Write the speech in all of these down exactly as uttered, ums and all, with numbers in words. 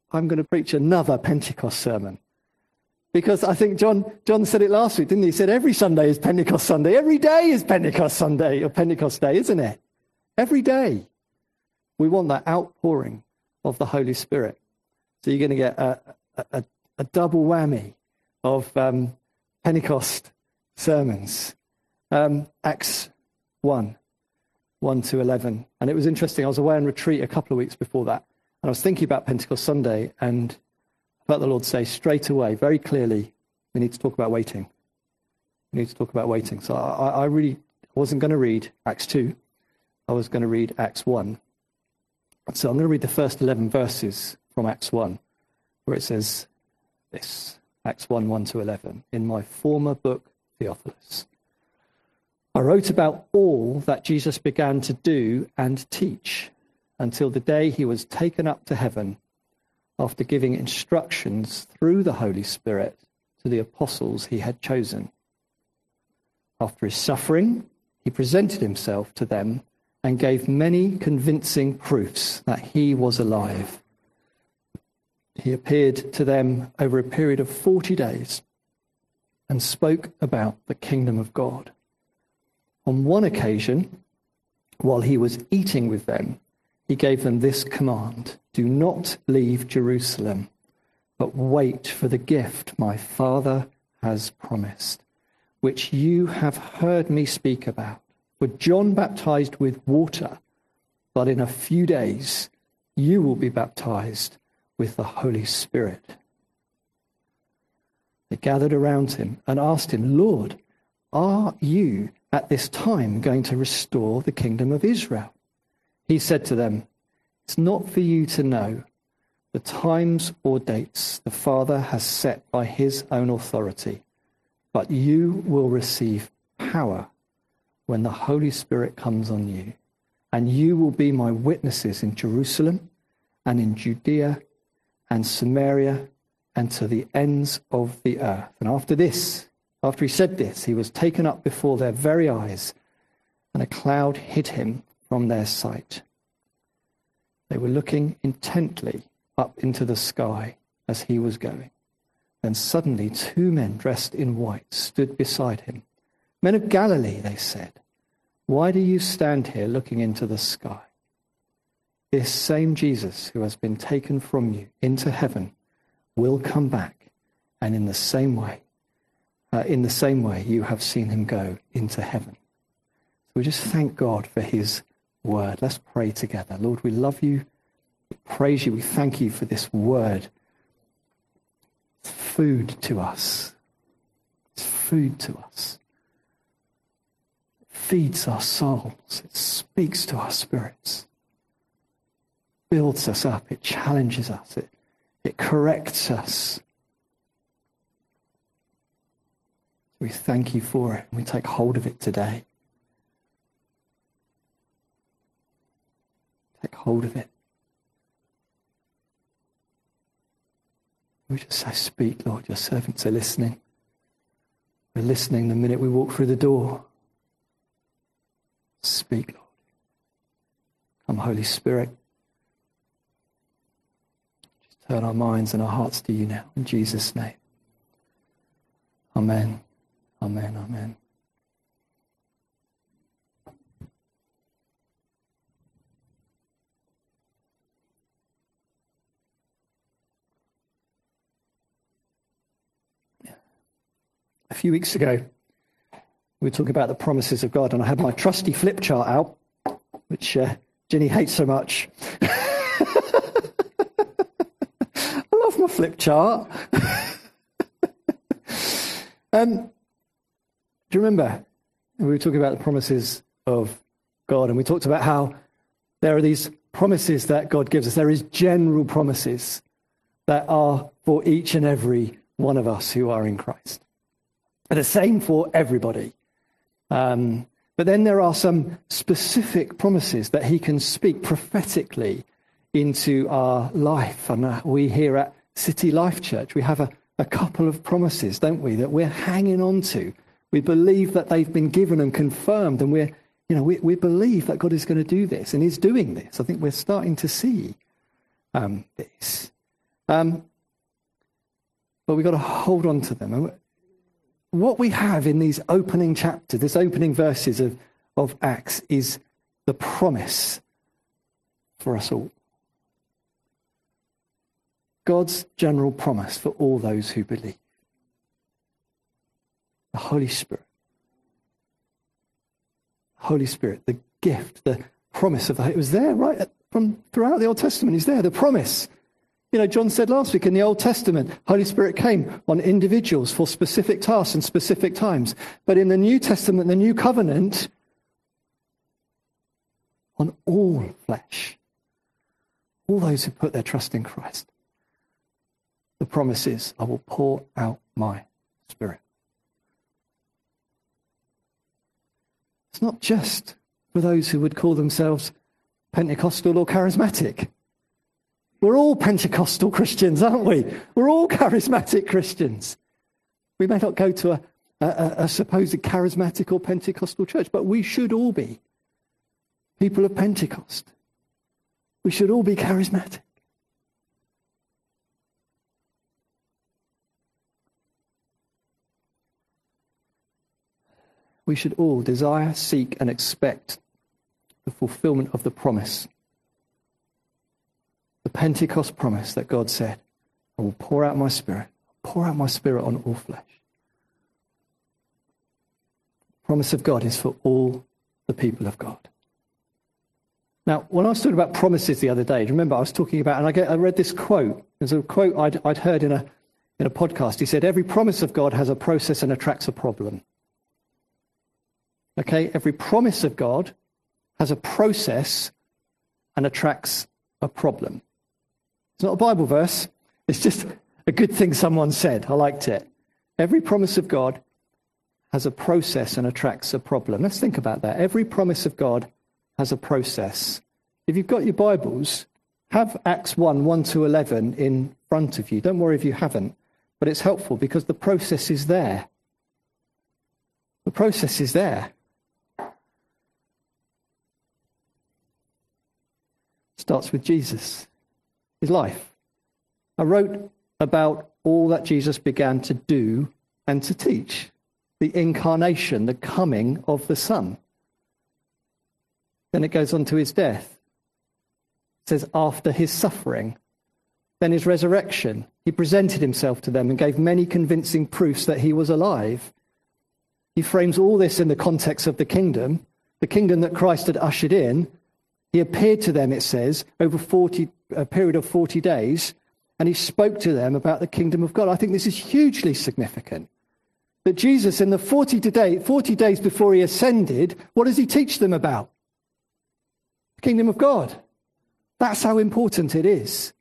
I'm going to preach another Pentecost sermon. Because I think John John said it last week, didn't he? He said every Sunday is Pentecost Sunday. Every day is Pentecost Sunday or Pentecost Day, isn't it? Every day. We want that outpouring of the Holy Spirit. So you're going to get a, a, a double whammy of um, Pentecost sermons. Um, Acts one, one to eleven. And it was interesting. I was away on retreat a couple of weeks before that. And I was thinking about Pentecost Sunday, and I felt the Lord say straight away, very clearly, we need to talk about waiting. We need to talk about waiting. So I, I really wasn't going to read Acts two. I was going to read Acts one. So I'm going to read the first eleven verses from Acts one, where it says this, Acts one, one to eleven. In my former book, Theophilus, I wrote about all that Jesus began to do and teach until the day he was taken up to heaven, after giving instructions through the Holy Spirit to the apostles he had chosen. After his suffering, he presented himself to them and gave many convincing proofs that he was alive. He appeared to them over a period of forty days and spoke about the kingdom of God. On one occasion, while he was eating with them, he gave them this command: do not leave Jerusalem, but wait for the gift my Father has promised, which you have heard me speak about. For John baptized with water, but in a few days you will be baptized with the Holy Spirit. They gathered around him and asked him, Lord, are you at this time going to restore the kingdom of Israel? He said to them, it's not for you to know the times or dates the Father has set by his own authority, but you will receive power when the Holy Spirit comes on you, and you will be my witnesses in Jerusalem and in Judea and Samaria and to the ends of the earth. And after this, after he said this, he was taken up before their very eyes, and a cloud hid him from their sight. They were looking intently up into the sky as he was going. Then suddenly two men dressed in white stood beside him. Men of Galilee, they said, why do you stand here looking into the sky? This same Jesus who has been taken from you into heaven will come back, and in the same way, uh, in the same way you have seen him go into heaven. So we just thank God for his word. Let's pray together. Lord, we love you, we praise you, we thank you for this word. It's food to us. It's food to us. It feeds our souls. It speaks to our spirits. It builds us up. It challenges us. It, it corrects us. We thank you for it. We take hold of it today. Take hold of it. We just say, speak, Lord, your servants are listening. We're listening the minute we walk through the door. Speak, Lord. Come, Holy Spirit. Just turn our minds and our hearts to you now, in Jesus' name. Amen. Amen. Amen. A few weeks ago, we were talking about the promises of God, and I had my trusty flip chart out, which uh, Ginny hates so much. I love my flip chart. um, do you remember we were talking about the promises of God, and we talked about how there are these promises that God gives us. There is general promises that are for each and every one of us who are in Christ. The same for everybody. Um, but then there are some specific promises that he can speak prophetically into our life. And uh, we here at City Life Church, we have a, a couple of promises, don't we, that we're hanging on to. We believe that they've been given and confirmed, and we're, you know, we, we believe that God is going to do this and is doing this. I think we're starting to see um, this. Um, but we've got to hold on to them. And what we have in these opening chapters, these opening verses of, of Acts, is the promise for us all. God's general promise for all those who believe. The Holy Spirit. Holy Spirit, the gift, the promise of the, it was there right from throughout the Old Testament. He's there, the promise. You know, John said last week in the Old Testament, Holy Spirit came on individuals for specific tasks and specific times. But in the New Testament, the New Covenant, on all flesh, all those who put their trust in Christ. The promise is, I will pour out my Spirit. It's not just for those who would call themselves Pentecostal or charismatic. We're all Pentecostal Christians, aren't we? We're all charismatic Christians. We may not go to a, a, a supposed charismatic or Pentecostal church, but we should all be people of Pentecost. We should all be charismatic. We should all desire, seek, and expect the fulfillment of the promise. The Pentecost promise that God said, I will pour out my Spirit, pour out my Spirit on all flesh. The promise of God is for all the people of God. Now, when I was talking about promises the other day, remember I was talking about, and I, get, I read this quote. There's a quote I'd, I'd heard in a, in a podcast. He said, every promise of God has a process and attracts a problem. Okay, every promise of God has a process and attracts a problem. It's not a Bible verse. It's just a good thing someone said. I liked it. Every promise of God has a process and attracts a problem. Let's think about that. Every promise of God has a process. If you've got your Bibles, have Acts one, one to eleven in front of you. Don't worry if you haven't, but it's helpful because the process is there. The process is there. Starts with Jesus, his life. I wrote about all that Jesus began to do and to teach. The incarnation, the coming of the Son. Then it goes on to his death. It says after his suffering. Then his resurrection. He presented himself to them and gave many convincing proofs that he was alive. He frames all this in the context of the kingdom, the kingdom that Christ had ushered in. He appeared to them, it says, over forty, a period of forty days, and he spoke to them about the kingdom of God. I think this is hugely significant. That Jesus, in the forty, today, forty days before he ascended, what does he teach them about? The kingdom of God. That's how important it is.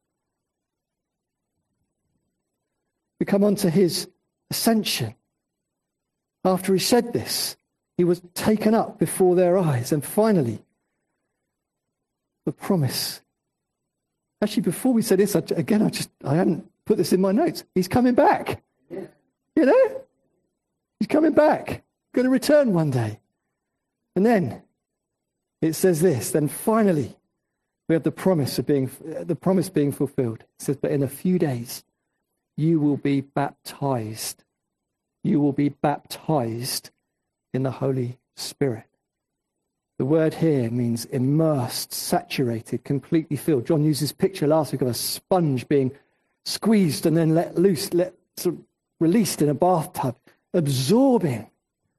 We come on to his ascension. After he said this, he was taken up before their eyes, and finally, the promise. Actually, before we said this, I, again, I just I hadn't put this in my notes. He's coming back. Yeah. You know? He's coming back. Going to return one day. And then it says this, then finally we have the promise of being the promise being fulfilled. It says, but in a few days you will be baptized. You will be baptized in the Holy Spirit. The word here means immersed, saturated, completely filled. John used this picture last week of a sponge being squeezed and then let loose, let sort of released in a bathtub, absorbing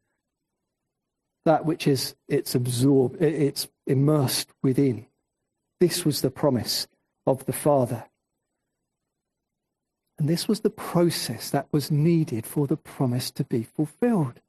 that which is it's absorbed, it's immersed within. This was the promise of the Father. And this was the process that was needed for the promise to be fulfilled.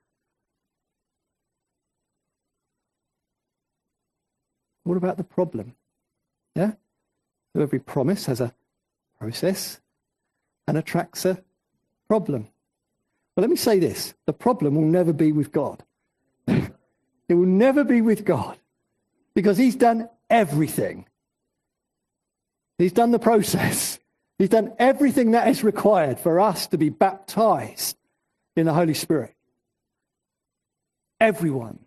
What about the problem? Yeah? So every promise has a process and attracts a problem. But let me say this. The problem will never be with God. It will never be with God. Because he's done everything. He's done the process. He's done everything that is required for us to be baptized in the Holy Spirit. Everyone.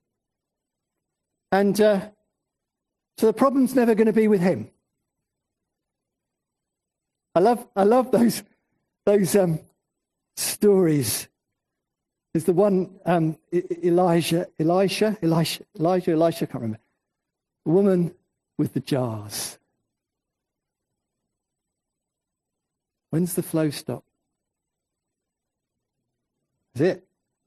And uh, so the problem's never going to be with him. I love, I love those, those um, stories. There's the one, um, Elijah, Elisha, Elisha, Elijah, Elisha, I can't remember. The woman with the jars. When's the flow stop? Is it?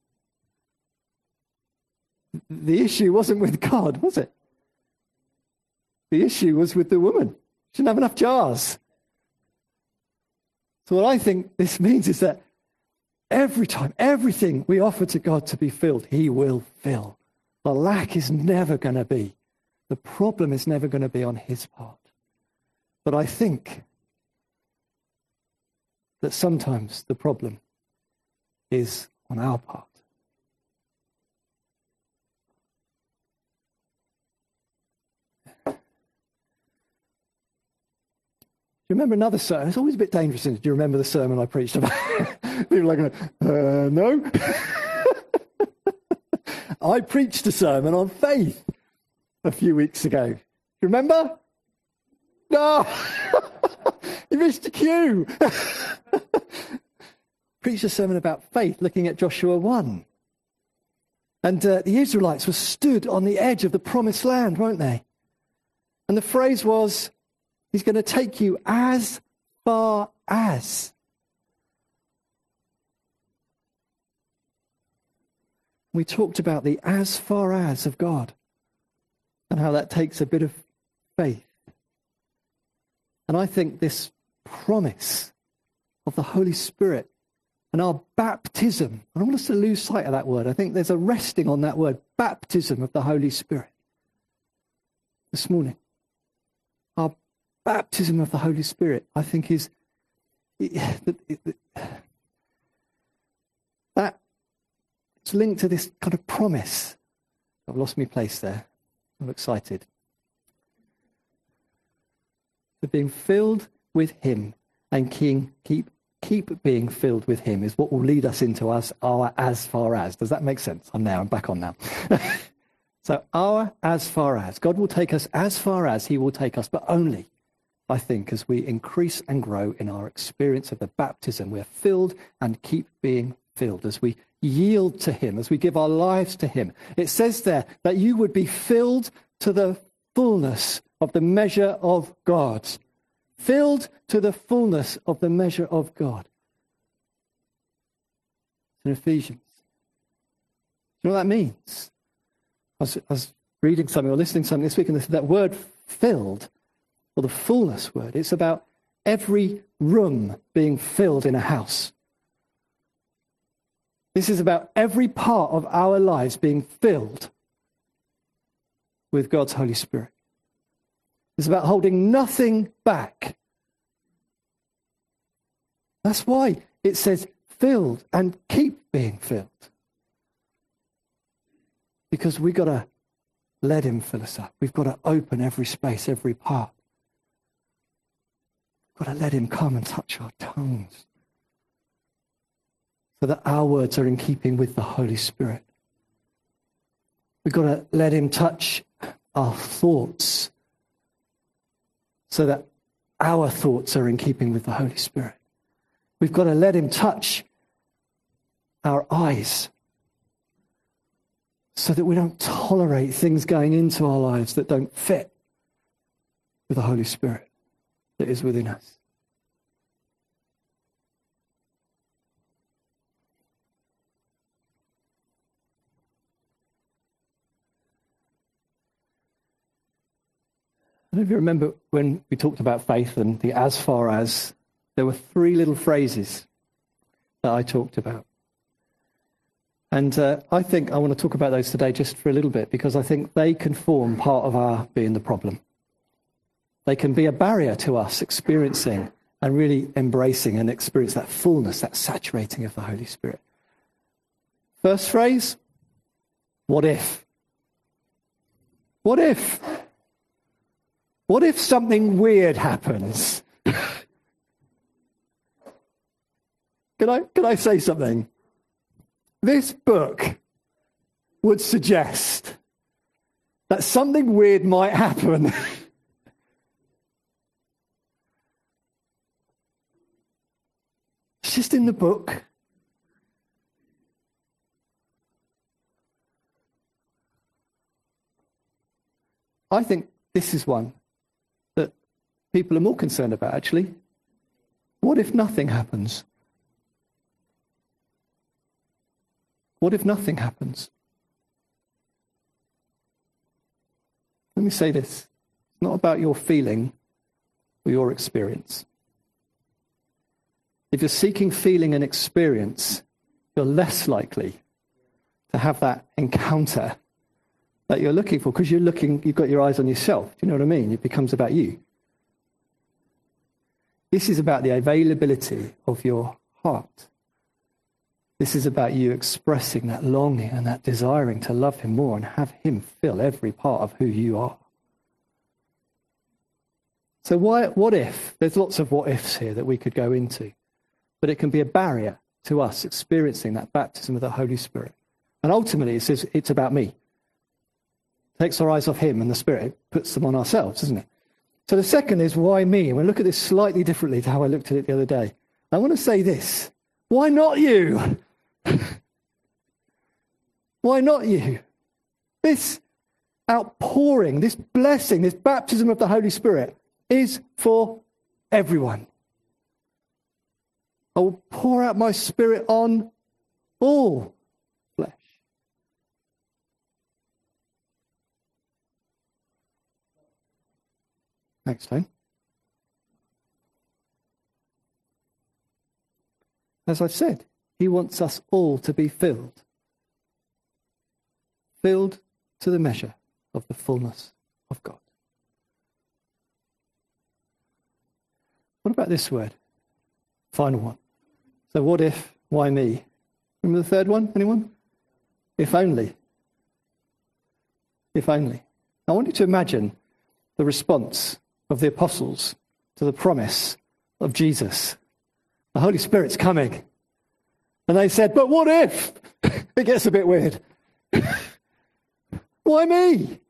The issue wasn't with God, was it? The issue was with the woman. She didn't have enough jars. So what I think this means is that every time, everything we offer to God to be filled, he will fill. The lack is never going to be. The problem is never going to be on his part. But I think that sometimes the problem is on our part. Do you remember another sermon? It's always a bit dangerous, isn't it? Do you remember the sermon I preached about? People are going, uh, no. I preached a sermon on faith a few weeks ago. You remember? No. You missed the cue. Preached a sermon about faith, looking at Joshua one. And uh, the Israelites were stood on the edge of the promised land, weren't they? And the phrase was, he's going to take you as far as. We talked about the as far as of God and how that takes a bit of faith. And I think this promise of the Holy Spirit and our baptism, I don't want us to lose sight of that word. I think there's a resting on that word, baptism of the Holy Spirit. This morning, our baptism of the Holy Spirit, I think is that it's linked to this kind of promise. I've lost my place there. I'm excited. For being filled with him and king, keep keep being filled with him is what will lead us into us our as far as. Does that make sense? I'm now, I'm back on now. So our as far as. God will take us as far as he will take us, but only, I think, as we increase and grow in our experience of the baptism. We're filled and keep being filled as we yield to him, as we give our lives to him. It says there that you would be filled to the fullness of the measure of God. Filled to the fullness of the measure of God. In Ephesians. Do you know what that means? I was, I was reading something or listening to something this week, and that word filled, or the fullness word, it's about every room being filled in a house. This is about every part of our lives being filled with God's Holy Spirit. It's about holding nothing back. That's why it says filled and keep being filled. Because we've got to let him fill us up. We've got to open every space, every part. We've got to let him come and touch our tongues, so that our words are in keeping with the Holy Spirit. We've got to let him touch our thoughts, so that our thoughts are in keeping with the Holy Spirit. We've got to let him touch our eyes, so that we don't tolerate things going into our lives that don't fit with the Holy Spirit that is within us. I don't know if you remember when we talked about faith and the as far as, there were three little phrases that I talked about. And uh, I think I want to talk about those today just for a little bit, because I think they can form part of our being the problem. They can be a barrier to us experiencing and really embracing and experience that fullness, that saturating of the Holy Spirit. First phrase, what if? What if? What if something weird happens? Can I, can I say something? This book would suggest that something weird might happen. It's just in the book. I think this is one that people are more concerned about, actually. What if nothing happens? What if nothing happens? Let me say this. It's not about your feeling or your experience. If you're seeking feeling and experience, you're less likely to have that encounter that you're looking for, because you're looking, you've got your eyes on yourself. Do you know what I mean? It becomes about you. This is about the availability of your heart. This is about you expressing that longing and that desiring to love him more and have him fill every part of who you are. So why, what if? There's lots of what ifs here that we could go into. But it can be a barrier to us experiencing that baptism of the Holy Spirit. And ultimately, it says it's about me. It takes our eyes off him and the Spirit, puts them on ourselves, doesn't it? So the second is, why me? We'll look at this slightly differently to how I looked at it the other day. I want to say this. Why not you? Why not you? This outpouring, this blessing, this baptism of the Holy Spirit is for everyone. I will pour out my Spirit on all flesh. Next time. As I've said, he wants us all to be filled. Filled to the measure of the fullness of God. What about this word? Final one. So what if, why me? Remember the third one? Anyone? If only. If only. I want you to imagine the response of the apostles to the promise of Jesus. The Holy Spirit's coming. And they said, but what if? It gets a bit weird. Why me?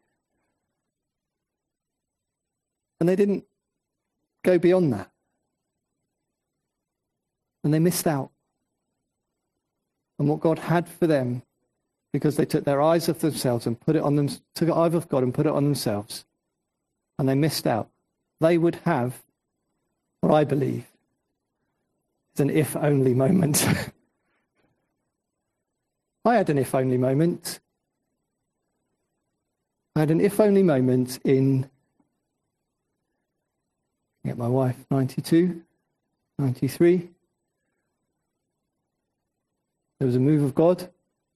And they didn't go beyond that. And they missed out on what God had for them, because they took their eyes off themselves and put it on them, took it out of God and put it on themselves. And they missed out. They would have what I believe is an if-only moment. I had an if-only moment. I had an if-only moment in, get my wife, ninety-two, ninety-three. There was a move of God.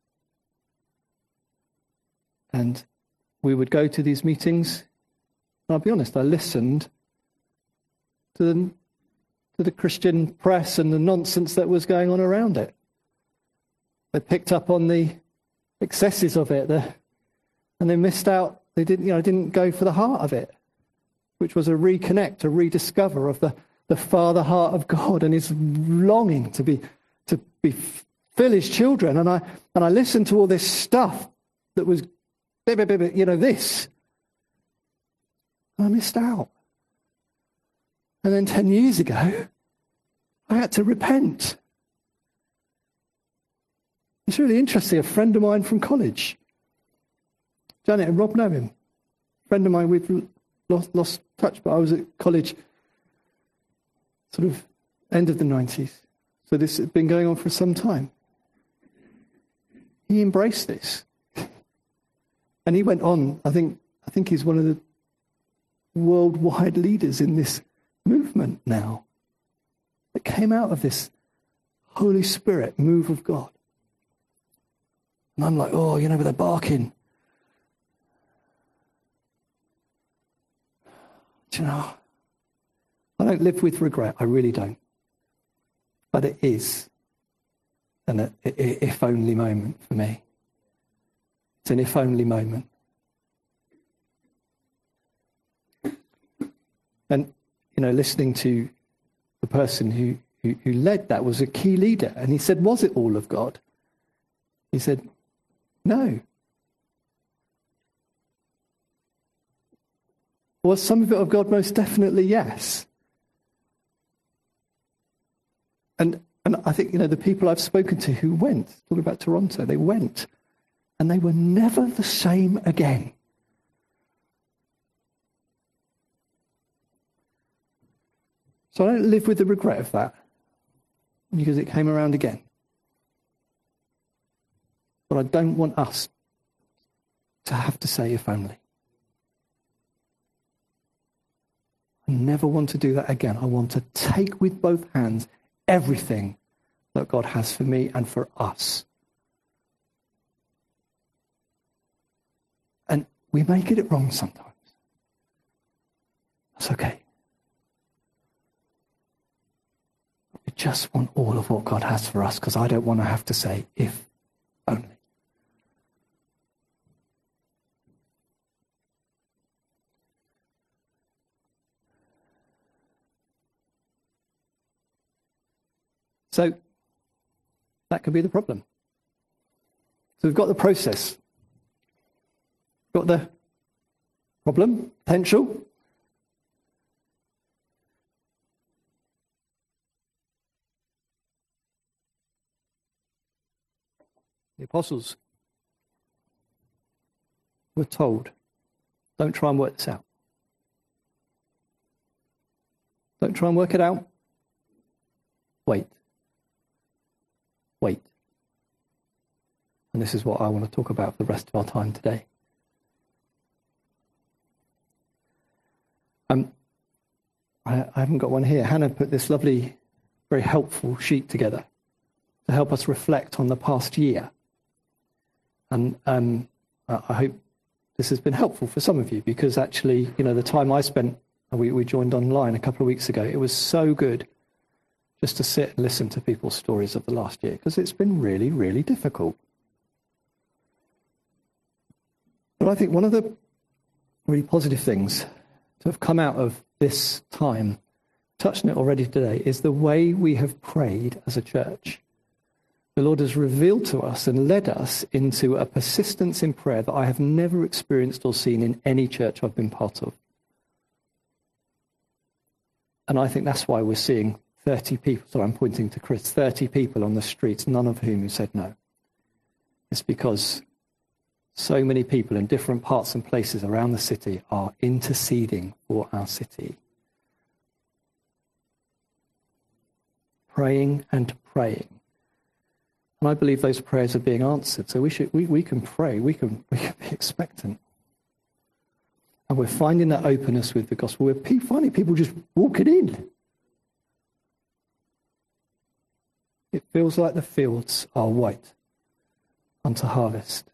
And we would go to these meetings. And I'll be honest, I listened to the, to the Christian press and the nonsense that was going on around it. They picked up on the excesses of it, the, and they missed out. They didn't, you know, didn't go for the heart of it, which was a reconnect, a rediscover of the, the Father heart of God and his longing to be to be fill his children. And I and I listened to all this stuff that was, you know, this. And I missed out. And then ten years ago, I had to repent. It's really interesting. A friend of mine from college, Janet and Rob know him. A friend of mine, we've lost, lost touch, but I was at college sort of end of the nineties. So this had been going on for some time. He embraced this. And he went on, I think, I think he's one of the worldwide leaders in this movement now. That came out of this Holy Spirit move of God. And I'm like, oh, you know, with a barking. Do you know, I don't live with regret. I really don't. But it is an if only moment for me. It's an if only moment. And, you know, listening to the person who, who, who led that was a key leader. And he said, was it all of God? He said, no. Was some of it of God? Most definitely, yes. And And I think, you know, the people I've spoken to who went, talking about Toronto, they went, and they were never the same again. So I don't live with the regret of that, because it came around again. But I don't want us to have to say if only. I never want to do that again. I want to take with both hands everything that God has for me and for us. And we may get it wrong sometimes. That's okay. We just want all of what God has for us, because I don't want to have to say if only. So that could be the problem. So we've got the process. Got the problem, potential. The apostles were told, don't try and work this out. Don't try and work it out. Wait. Wait. And this is what I want to talk about for the rest of our time today. Um, I, I haven't got one here. Hannah put this lovely, very helpful sheet together to help us reflect on the past year. And um, I hope this has been helpful for some of you, because actually, you know, the time I spent, we, we joined online a couple of weeks ago, it was so good just to sit and listen to people's stories of the last year, because it's been really, really difficult. But I think one of the really positive things to have come out of this time, touched on it already today, is the way we have prayed as a church. The Lord has revealed to us and led us into a persistence in prayer that I have never experienced or seen in any church I've been part of. And I think that's why we're seeing thirty people, so I'm pointing to Chris, thirty people on the streets, none of whom said no. It's because so many people in different parts and places around the city are interceding for our city. Praying and praying. And I believe those prayers are being answered. So we should we, we can pray, we can, we can be expectant. And we're finding that openness with the gospel. We're pe- finding people just walking in. It feels like the fields are white unto harvest.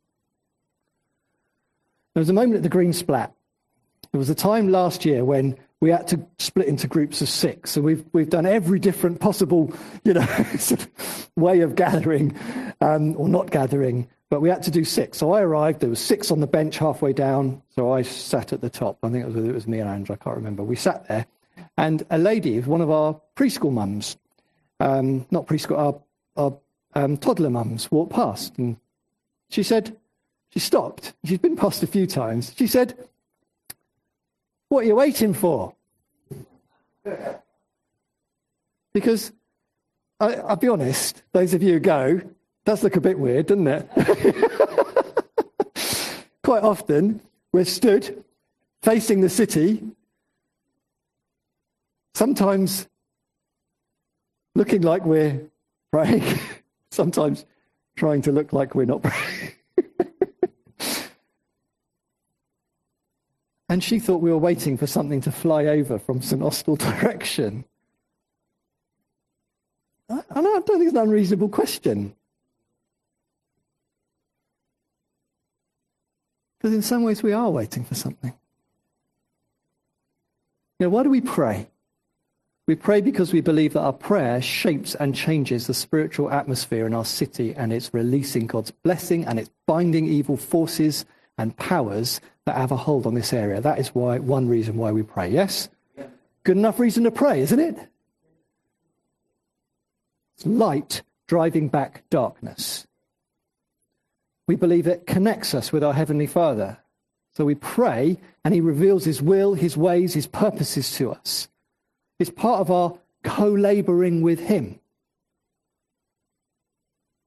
There was a moment at the Green Splat. There was a time last year when we had to split into groups of six. So we've we've done every different possible, you know, sort of way of gathering um, or not gathering. But we had to do six. So I arrived. There was six on the bench halfway down. So I sat at the top. I think it was, it was me and Andrew. I can't remember. We sat there, and a lady, one of our preschool mums, um, not preschool, our, our um, toddler mums, walked past, and she said, she stopped. She's been past a few times. She said, "What are you waiting for?" Because I, I'll be honest, those of you who go, does look a bit weird, doesn't it? Quite often, we're stood facing the city, sometimes looking like we're praying, sometimes trying to look like we're not praying. And she thought we were waiting for something to fly over from some hostile direction. I, I don't think it's an unreasonable question. Because in some ways we are waiting for something. You know, why do we pray? We pray because we believe that our prayer shapes and changes the spiritual atmosphere in our city, and it's releasing God's blessing, and it's binding evil forces and powers that have a hold on this area. That is why one reason why we pray. Yes? Yeah. Good enough reason to pray, isn't it? It's light driving back darkness. We believe it connects us with our Heavenly Father. So we pray, and he reveals his will, his ways, his purposes to us. It's part of our co-laboring with him.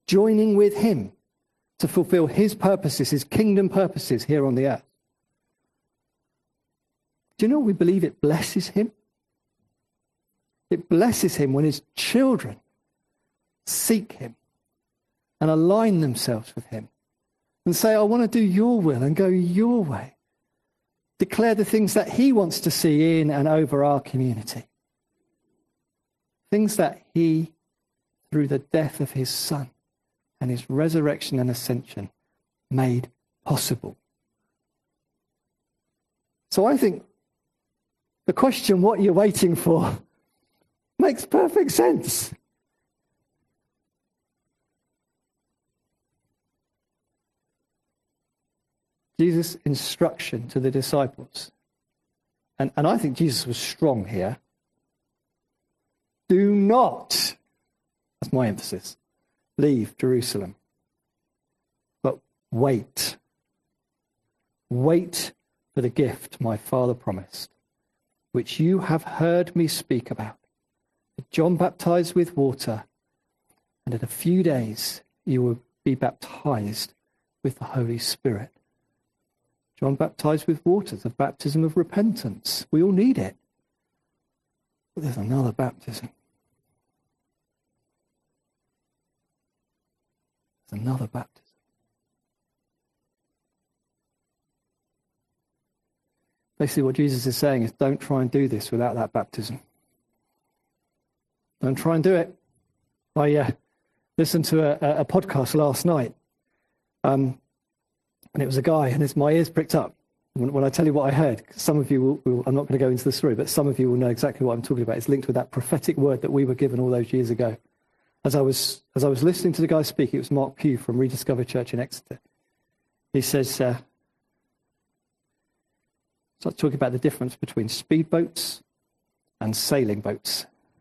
joining with him to fulfill his purposes, his kingdom purposes here on the earth. Do you know we believe it blesses him? It blesses him when his children seek him and align themselves with him and say, I want to do your will and go your way. Declare the things that he wants to see in and over our community. Things that he, through the death of his son and his resurrection and ascension, made possible. So I think the question, what you're waiting for, makes perfect sense. Jesus' instruction to the disciples, and, and I think Jesus was strong here, do not, that's my emphasis, leave Jerusalem, but wait. Wait for the gift my Father promised, which you have heard me speak about. John baptized with water, and in a few days you will be baptized with the Holy Spirit. John baptized with water, the baptism of repentance. We all need it. But there's another baptism. There's another baptism. Basically what Jesus is saying is don't try and do this without that baptism. Don't try and do it. I uh, listened to a, a podcast last night. Um, And it was a guy, and it's, my ears pricked up when, when I tell you what I heard. Some of you will, will, I'm not going to go into the story, but some of you will know exactly what I'm talking about. It's linked with that prophetic word that we were given all those years ago. As I was as I was listening to the guy speak, it was Mark Pugh from Rediscover Church in Exeter. He says, uh, starts talking about the difference between speedboats and sailing boats.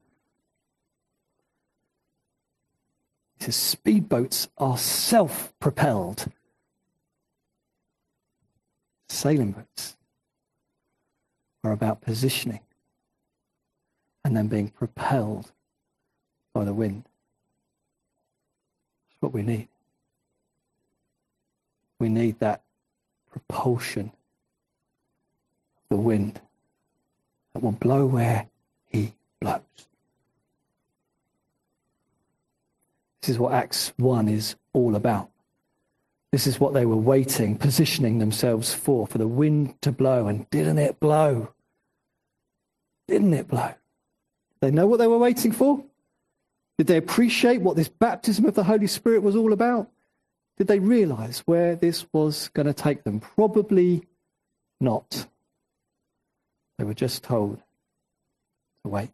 He says, speedboats are self-propelled. Sailing boats are about positioning and then being propelled by the wind. That's what we need. We need that propulsion of the wind that will blow where he blows. This is what Acts one is all about. This is what they were waiting, positioning themselves for, for the wind to blow. And didn't it blow? Didn't it blow? Did they know what they were waiting for? Did they appreciate what this baptism of the Holy Spirit was all about? Did they realize where this was going to take them? Probably not. They were just told to wait.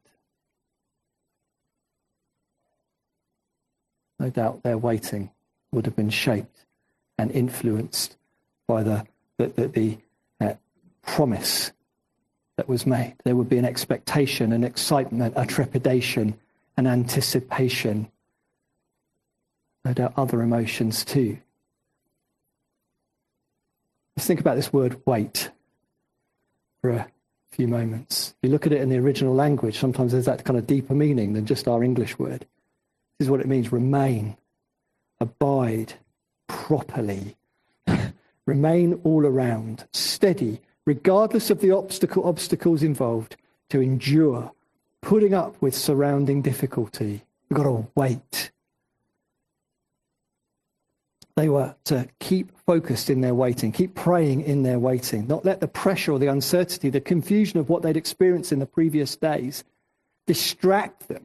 No doubt their waiting would have been shaped and influenced by the the, the, the uh, promise that was made. There would be an expectation, an excitement, a trepidation, an anticipation. No doubt other emotions too. Let's think about this word wait for a few moments. If you look at it in the original language, sometimes there's that kind of deeper meaning than just our English word. This is what it means: remain, abide, properly, remain all around, steady, regardless of the obstacle obstacles involved, to endure, putting up with surrounding difficulty. We've got to wait. They were to keep focused in their waiting, keep praying in their waiting, not let the pressure or the uncertainty, the confusion of what they'd experienced in the previous days distract them.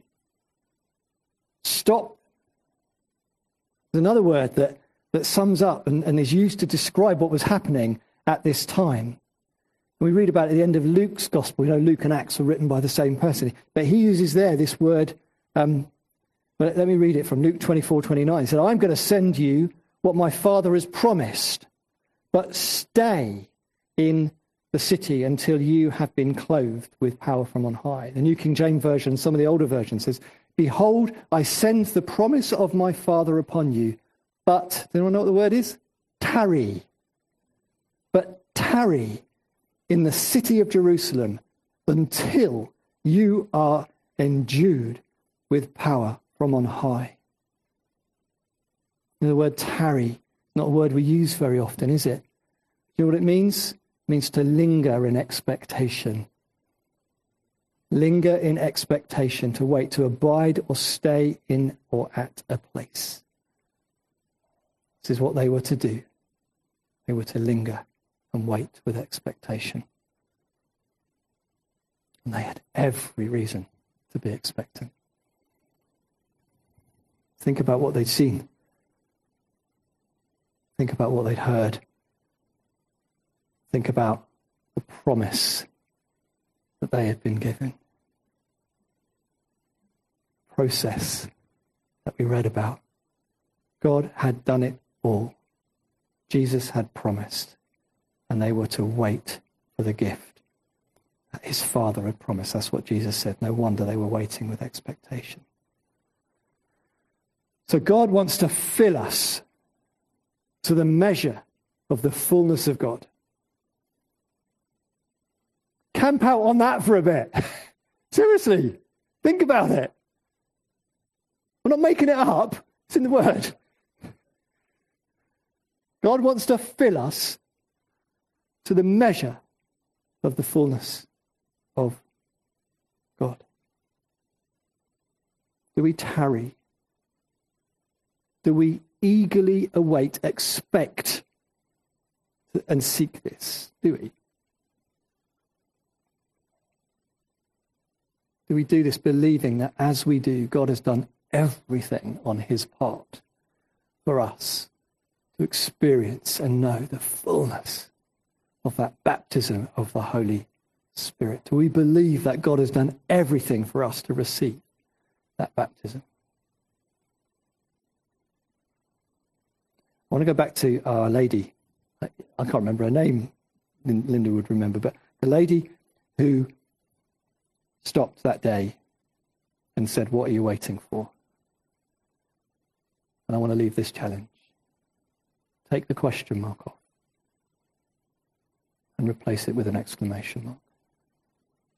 Stop. There's another word that that sums up and, and is used to describe what was happening at this time. We read about it at the end of Luke's gospel. You know, Luke and Acts were written by the same person. But he uses there this word, um, but let me read it from Luke twenty-four twenty-nine. He said, I'm going to send you what my Father has promised, but stay in the city until you have been clothed with power from on high. The New King James Version, some of the older versions says, behold, I send the promise of my Father upon you. But, does anyone know what the word is? Tarry. But tarry in the city of Jerusalem until you are endued with power from on high. The word tarry, not a word we use very often, is it? You know what it means? It means to linger in expectation. Linger in expectation, to wait, to abide or stay in or at a place. This is what they were to do. They were to linger and wait with expectation. And they had every reason to be expectant. Think about what they'd seen. Think about what they'd heard. Think about the promise that they had been given. Process that we read about. God had done it all. Jesus had promised, and they were to wait for the gift that his Father had promised. That's what Jesus said. No wonder they were waiting with expectation. So God wants to fill us to the measure of the fullness of God. Camp out on that for a bit. Seriously, think about it. We're not making it up. It's in the Word. God wants to fill us to the measure of the fullness of God. Do we tarry? Do we eagerly await, expect, and seek this? Do we? Do we do this believing that as we do, God has done everything on his part for us to experience and know the fullness of that baptism of the Holy Spirit? Do we believe that God has done everything for us to receive that baptism? I want to go back to our lady. I can't remember her name. Linda would remember, but the lady who stopped that day and said, "What are you waiting for?" And I want to leave this challenge. Take the question mark off and replace it with an exclamation mark.